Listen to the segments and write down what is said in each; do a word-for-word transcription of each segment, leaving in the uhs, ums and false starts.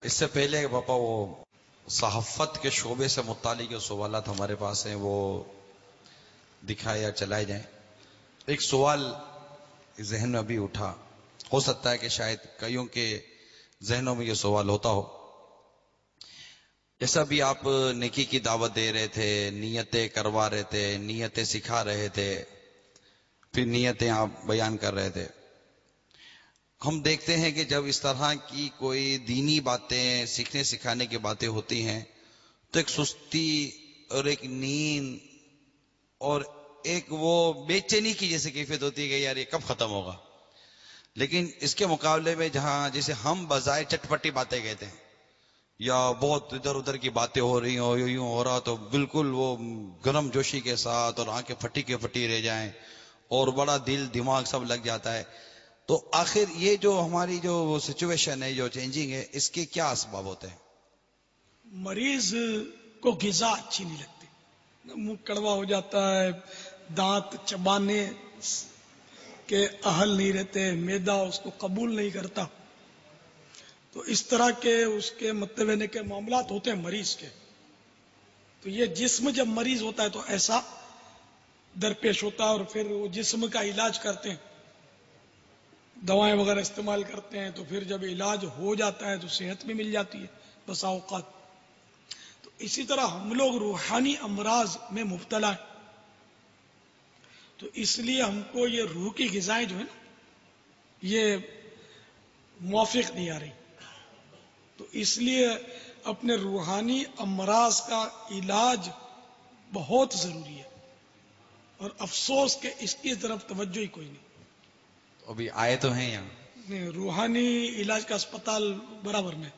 اس سے پہلے پاپا وہ صحافت کے شعبے سے متعلق جو سوالات ہمارے پاس ہیں وہ دکھائے یا چلائے جائیں. ایک سوال ذہن میں ابھی اٹھا، ہو سکتا ہے کہ شاید کئیوں کے ذہنوں میں یہ سوال ہوتا ہو. جیسا بھی آپ نیکی کی دعوت دے رہے تھے، نیتیں کروا رہے تھے، نیتیں سکھا رہے تھے، پھر نیتیں آپ بیان کر رہے تھے، ہم دیکھتے ہیں کہ جب اس طرح کی کوئی دینی باتیں سیکھنے سکھانے کی باتیں ہوتی ہیں تو ایک سستی اور ایک نیند اور ایک وہ بے چینی کی جیسے کیفیت ہوتی ہے کہ یار یہ کب ختم ہوگا. لیکن اس کے مقابلے میں جہاں جسے ہم بظاہر چٹپٹی باتیں کہتے ہیں یا بہت ادھر ادھر کی باتیں ہو رہی ہوں یوں یوں ہو رہا تو بالکل وہ گرم جوشی کے ساتھ اور آنکھیں پھٹی کے پھٹی رہ جائیں اور بڑا دل دماغ سب لگ جاتا ہے. تو آخر یہ جو ہماری جو سچویشن ہے جو چینجنگ ہے اس کے کیا اسباب ہوتے ہیں؟ مریض کو غذا اچھی نہیں لگتی، منہ کڑوا ہو جاتا ہے، دانت چبانے کے اہل نہیں رہتے، معدہ اس کو قبول نہیں کرتا. تو اس طرح کے اس کے مطلب ہے کہ معاملات ہوتے ہیں مریض کے. تو یہ جسم جب مریض ہوتا ہے تو ایسا درپیش ہوتا ہے، اور پھر وہ جسم کا علاج کرتے ہیں، دوائیں وغیرہ استعمال کرتے ہیں، تو پھر جب علاج ہو جاتا ہے تو صحت بھی مل جاتی ہے بسا اوقات. تو اسی طرح ہم لوگ روحانی امراض میں مبتلا ہیں، تو اس لیے ہم کو یہ روح کی غذائیں جو ہے نا یہ موافق نہیں آ رہی. تو اس لیے اپنے روحانی امراض کا علاج بہت ضروری ہے، اور افسوس کہ اس کی طرف توجہ ہی کوئی نہیں. ابھی آئے تو ہیں یہاں نہیں، روحانی علاج کا اسپتال برابر میں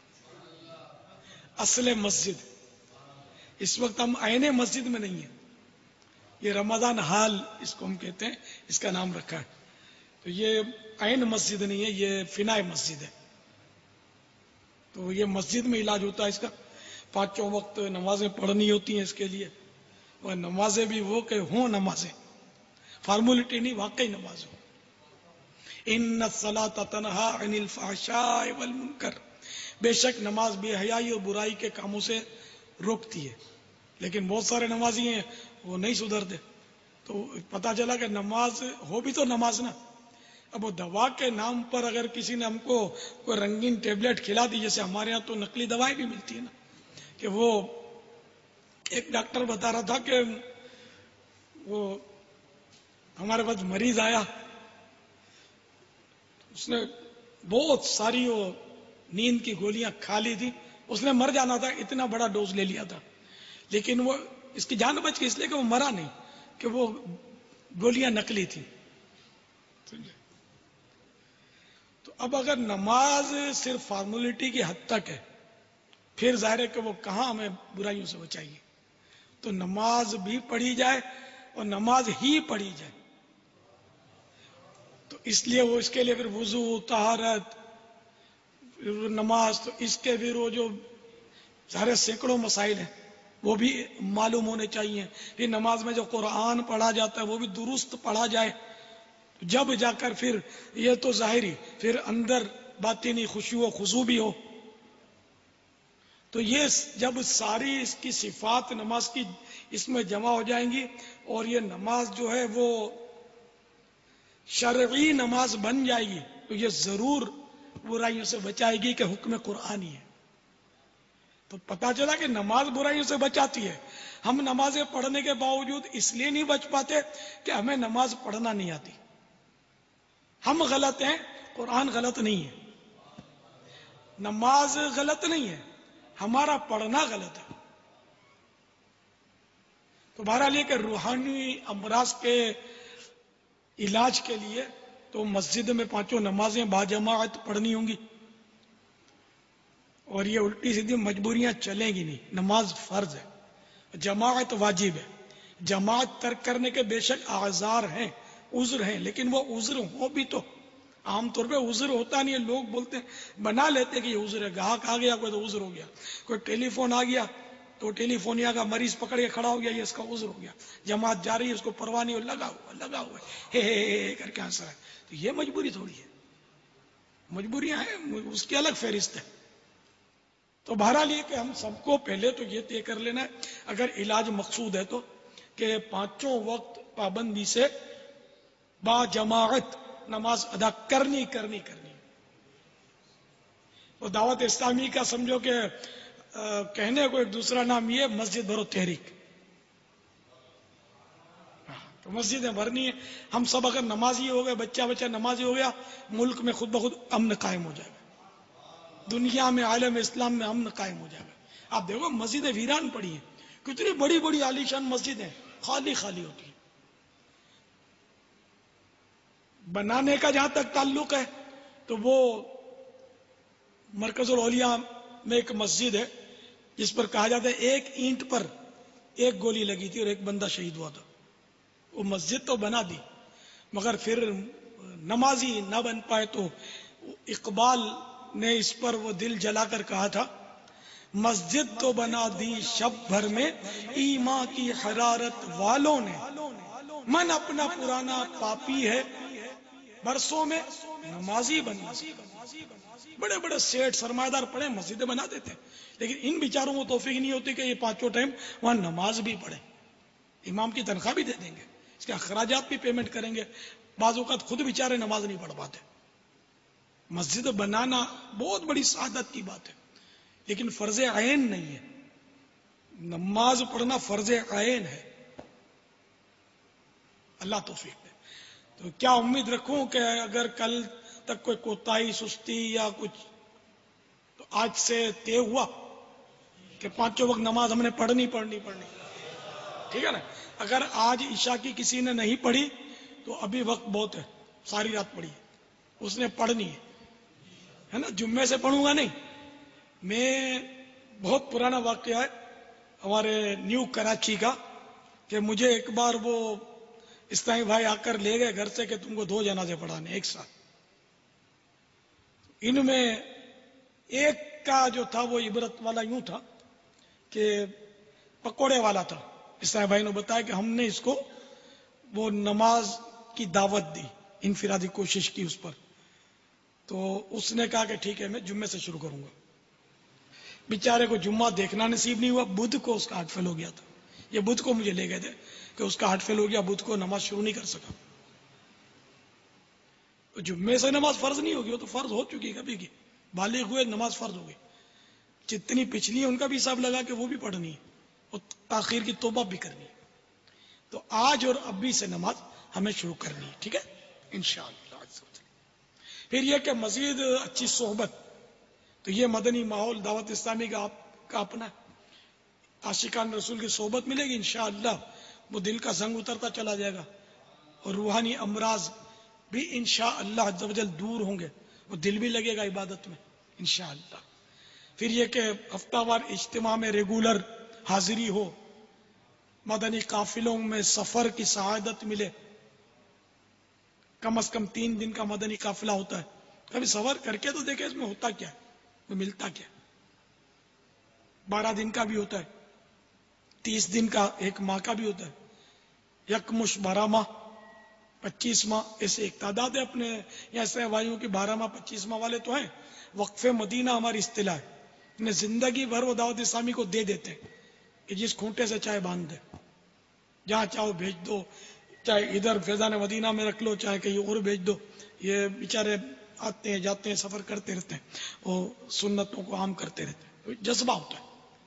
اصل مسجد. اس وقت ہم عین مسجد میں نہیں ہیں، یہ رمضان حال اس کو ہم کہتے ہیں، اس کا نام رکھا ہے. تو یہ عین مسجد نہیں ہے، یہ فنائے مسجد ہے. تو یہ مسجد میں علاج ہوتا ہے اس کا. پانچوں وقت نمازیں پڑھنی ہوتی ہیں اس کے لیے، اور نمازیں بھی وہ کہ ہوں نمازیں، فارمولٹی نہیں، واقعی نماز ہو. ان الصلاۃ تنہا عن الفحشاء والمنکر، بے شک نماز بے حیائی اور برائی کے کاموں سے روکتی ہے. لیکن بہت سارے نمازی ہیں وہ نہیں سدھرتے. تو پتہ چلا کہ نماز ہو بھی تو نماز نا. اب وہ دوا کے نام پر اگر کسی نے ہم کو کوئی رنگین ٹیبلٹ کھلا دی، جیسے ہمارے ہاں تو نقلی دوائیں بھی ملتی ہے نا، کہ وہ ایک ڈاکٹر بتا رہا تھا کہ وہ ہمارے پاس مریض آیا، اس نے بہت ساری وہ نیند کی گولیاں کھا لی تھی، اس نے مر جانا تھا، اتنا بڑا ڈوز لے لیا تھا، لیکن وہ اس کی جان بچ گئی اس لیے کہ وہ مرا نہیں، کہ وہ گولیاں نقلی تھی. تو اب اگر نماز صرف فارمولیٹی کی حد تک ہے، پھر ظاہر ہے کہ وہ کہاں ہمیں برائیوں سے بچائے گی. تو نماز بھی پڑھی جائے اور نماز ہی پڑھی جائے. تو اس لیے وہ اس کے لیے پھر وضو، طہارت، نماز، تو اس کے پھر وہ جو سارے سینکڑوں مسائل ہیں وہ بھی معلوم ہونے چاہیے. پھر نماز میں جو قرآن پڑھا جاتا ہے وہ بھی درست پڑھا جائے، جب جا کر پھر یہ تو ظاہری، پھر اندر باطنی خشوع و خضوع بھی ہو. تو یہ جب ساری اس کی صفات نماز کی اس میں جمع ہو جائیں گی، اور یہ نماز جو ہے وہ شرعی نماز بن جائے گی، تو یہ ضرور برائیوں سے بچائے گی کہ حکم قرآنی ہے. تو پتہ چلا کہ نماز برائیوں سے بچاتی ہے. ہم نمازیں پڑھنے کے باوجود اس لیے نہیں بچ پاتے کہ ہمیں نماز پڑھنا نہیں آتی. ہم غلط ہیں، قرآن غلط نہیں ہے، نماز غلط نہیں ہے، ہمارا پڑھنا غلط ہے. تو بہرحال یہ کہ روحانی امراض کے علاج کے لیے تو مسجد میں پانچوں نمازیں باجماعت پڑھنی ہوں گی، اور یہ الٹی سیدھی مجبوریاں چلیں گی نہیں. نماز فرض ہے، جماعت واجب ہے. جماعت ترک کرنے کے بے شک اعذار ہیں، عذر ہیں، لیکن وہ عذر ہو بھی تو عام طور پہ عذر ہوتا نہیں ہے. لوگ بولتے ہیں، بنا لیتے کہ یہ عذر ہے، گاہک آ گیا کوئی تو عذر ہو گیا، کوئی ٹیلی فون آ گیا تو ٹیلی فونیا کا مریض پکڑ کے کھڑا ہو گیا، یہ اس کا عذر ہو گیا. جماعت جا رہی ہے، اس کو پرواہ نہیں ہو، لگا ہوا لگا ہوا ہے ہے ہے کر کے ہنس رہا ہے. تو یہ مجبوری تھوڑی ہے، مجبوریاں ہیں اس کی الگ فہرست ہے. تو بہرحال یہ کہ ہم سب کو پہلے تو یہ طے کر لینا ہے، اگر علاج مقصود ہے تو، کہ پانچوں وقت پابندی سے با جماعت نماز ادا کرنی کرنی کرنی اور دعوت اسلامی کا سمجھو کہ کہنے کو ایک دوسرا نام یہ مسجد بھرو تحریک، تو مسجدیں بھرنی ہے. ہم سب اگر نمازی ہو گئے، بچہ بچہ نمازی ہو گیا، ملک میں خود بخود امن قائم ہو جائے گا، دنیا میں عالم اسلام میں امن قائم ہو جائے گا. آپ دیکھو مسجدیں ویران پڑی ہیں، کتنی بڑی بڑی عالیشان مسجدیں خالی خالی ہوتی ہیں. بنانے کا جہاں تک تعلق ہے تو وہ مرکز الاولیاء میں ایک مسجد ہے جس پر کہا جاتا ہے ایک اینٹ پر ایک گولی لگی تھی اور ایک بندہ شہید ہوا تھا. وہ مسجد تو بنا دی مگر پھر نمازی نہ بن پائے، تو اقبال نے اس پر وہ دل جلا کر کہا تھا، مسجد تو بنا دی شب بھر میں ایمان کی حرارت والوں نے، من اپنا پرانا پاپی ہے برسوں میں نمازی بنا. بڑے بڑے سیٹ سرمایہ دار پڑھے مسجدیں بنا دیتے، لیکن ان بیچاروں کو توفیق نہیں ہوتی کہ یہ پانچوں ٹائم وہاں نماز بھی پڑھیں. امام کی تنخواہ بھی دے دیں گے، اس کے اخراجات بھی پیمنٹ کریں گے، بعض اوقات خود بیچارے نماز نہیں پڑھ پاتے. مسجد بنانا بہت بڑی سعادت کی بات ہے، لیکن فرض عین نہیں ہے. نماز پڑھنا فرض عین ہے. اللہ توفیق دے. تو کیا امید رکھوں کہ اگر کل تک کوئی کوتاہی سستی یا کچھ، تو آج سے طے ہوا کہ پانچوں وقت نماز ہم نے پڑھنی پڑھنی پڑھنی ٹھیک ہے نا. اگر آج عشاء کی کسی نے نہیں پڑھی تو ابھی وقت بہت ہے، ساری رات پڑھی ہے، اس نے پڑھنی ہے نا. جمعے سے پڑھوں گا نہیں. میں بہت پرانا واقعہ ہے ہمارے نیو کراچی کا، کہ مجھے ایک بار وہ اسلامی بھائی آ کر لے گئے گھر سے کہ تم کو دو جنازے پڑھانے ایک ساتھ. ان میں ایک کا جو تھا وہ عبرت والا یوں تھا کہ پکوڑے والا تھا. اسلامی بھائی نے بتایا کہ ہم نے اس کو وہ نماز کی دعوت دی، انفرادی کوشش کی اس پر، تو اس نے کہا کہ ٹھیک ہے میں جمعے سے شروع کروں گا. بیچارے کو جمعہ دیکھنا نصیب نہیں ہوا، بدھ کو اس کا ہارٹ فیل ہو گیا تھا. یہ بدھ کو مجھے لے گئے تھے کہ اس کا ہارٹ فیل ہو گیا، بدھ کو نماز شروع نہیں کر سکا. جمعے سے نماز فرض نہیں ہوگی، وہ تو فرض ہو چکی کبھی کی، بالغ ہوئے نماز فرض ہو گئی. جتنی پچھلی ہے ان کا بھی حساب لگا کہ وہ بھی پڑھنی ہے اور تاخیر کی توبہ بھی کرنی ہے. تو آج اور ابھی سے نماز ہمیں شروع کرنی ہے، ٹھیک ہے انشاءاللہ. پھر یہ کہ مزید اچھی صحبت، تو یہ مدنی ماحول دعوت اسلامی کا آپ کا اپنا ہے. عاشقان رسول کی صحبت ملے گی انشاءاللہ، وہ دل کا زنگ اترتا چلا جائے گا اور روحانی امراض بھی انشاءاللہ عز و جل دور ہوں گے، وہ دل بھی لگے گا عبادت میں انشاءاللہ. پھر یہ کہ ہفتہ وار اجتماع میں ریگولر حاضری ہو، مدنی قافلوں میں سفر کی سعادت ملے. کم از کم تین دن کا مدنی قافلہ ہوتا ہے، کبھی سفر کر کے تو دیکھیں اس میں ہوتا کیا ہے، وہ ملتا کیا. بارہ دن کا بھی ہوتا ہے، تیس دن کا، ایک ماہ کا بھی ہوتا ہے، یکمش بارہ ماہ، پچیس ماہ، ایسے ایک تعداد ہے اپنے یہاں سے وائیوں کی. بارہ ماہ پچیس ماہ والے تو ہیں. وقف مدینہ ہماری اصطلاح ہے، انہیں زندگی بھر وہ دعوت اسلامی کو دے دیتے ہیں کہ جس کھونٹے سے چاہے باندھ دے، جہاں چاہو بھیج دو، چاہے ادھر فیضان مدینہ میں رکھ لو چاہے کہیں اور بھیج دو. یہ بیچارے آتے ہیں جاتے ہیں، سفر کرتے رہتے ہیں، وہ سنتوں کو عام کرتے رہتے ہیں. جذبہ ہوتا ہے،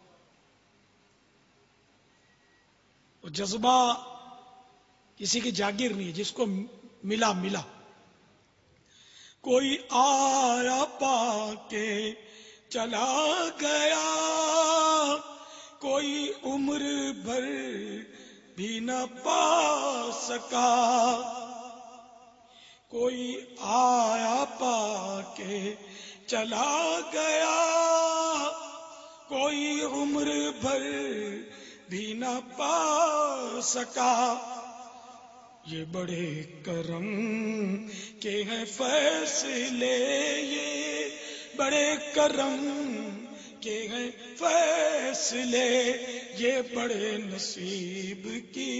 وہ جذبہ کسی کی جاگیر نہیں ہے، جس کو ملا ملا. کوئی آیا پا کے چلا گیا، کوئی عمر بھر بھی نہ پا سکا. کوئی آیا پا کے چلا گیا، کوئی عمر بھر بھی نہ پا سکا. یہ بڑے کرم کے ہیں فیصلے، یہ بڑے کرم کے ہیں فیصلے، یہ بڑے نصیب کی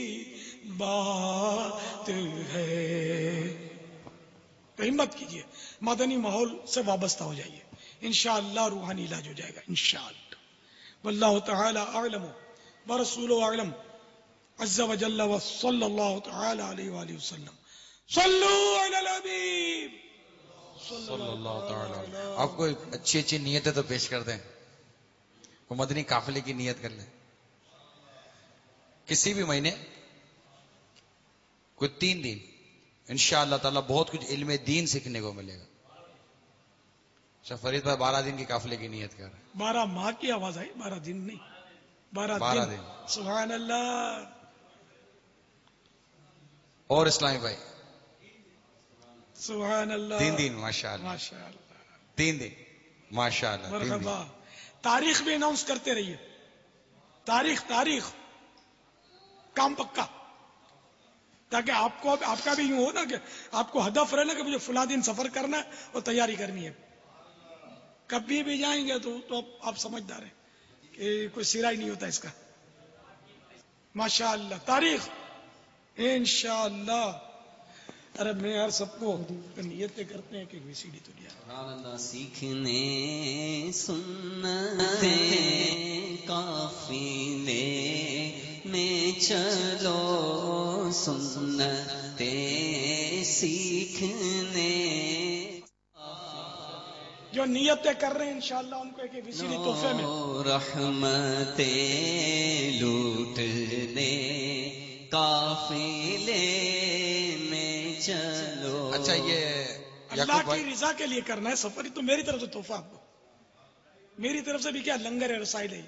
بات ہے. تو ہمت کیجیے، مدنی ماحول سے وابستہ ہو جائیے. انشاءاللہ روحانی علاج ہو جائے گا انشاءاللہ. واللہ تعالی اعلم ورسولہ اعلم عز وجل وصلی اللہ تعالی علیہ وآلہ وسلم. صلو علی الحبیب صلی اللہ تعالی. آپ کو اچھی اچھی نیتیں تو پیش کر دیں. وہ مدنی قافلے کی نیت کر لیں کسی بھی مہینے کوئی تین دن انشاءاللہ تعالی بہت کچھ علم دین سیکھنے کو ملے گا. شاہ فرید بھائی بارہ دن کی قافلے کی نیت کر رہے ہیں. بارہ ماہ کی آواز آئی, بارہ دن نہیں, بارہ, بارہ دن. دن. سبحان اللہ. اور اسلامی بھائی سبحان اللہ. تین دن ماشاء اللہ, ماشاء اللہ, تین دن ماشاء اللہ. مرحبا. تاریخ بھی اناؤنس کرتے رہیے, تاریخ تاریخ کام پکا, تاکہ آپ کو آپ کا بھی یوں ہو نا کہ آپ کو ہدف رہے نا کہ مجھے فلاں دن سفر کرنا ہے اور تیاری کرنی ہے. کبھی بھی جائیں گے تو تو آپ سمجھدار ہیں کہ کوئی سرا ہی نہیں ہوتا اس کا. ماشاء اللہ. تاریخ انشاءاللہ. ارے میں یار سب کو نیتیں کرتے ہیں کہ وی سی ڈی تو لیا. سیکھنے سنتے قافلے میں چلو, سنتے سیکھنے. جو نیتیں کر رہے ہیں انشاءاللہ ان کو ایک وی سی ڈی تحفے میں. رحمتیں لوٹ لے قافلے میں چلو. اچھا یہ اللہ کی رضا کے لیے کرنا ہے سفر, تو میری طرف سے تحفہ آپ کو, میری طرف سے بھی کیا لنگر ہے, رسائل ہے.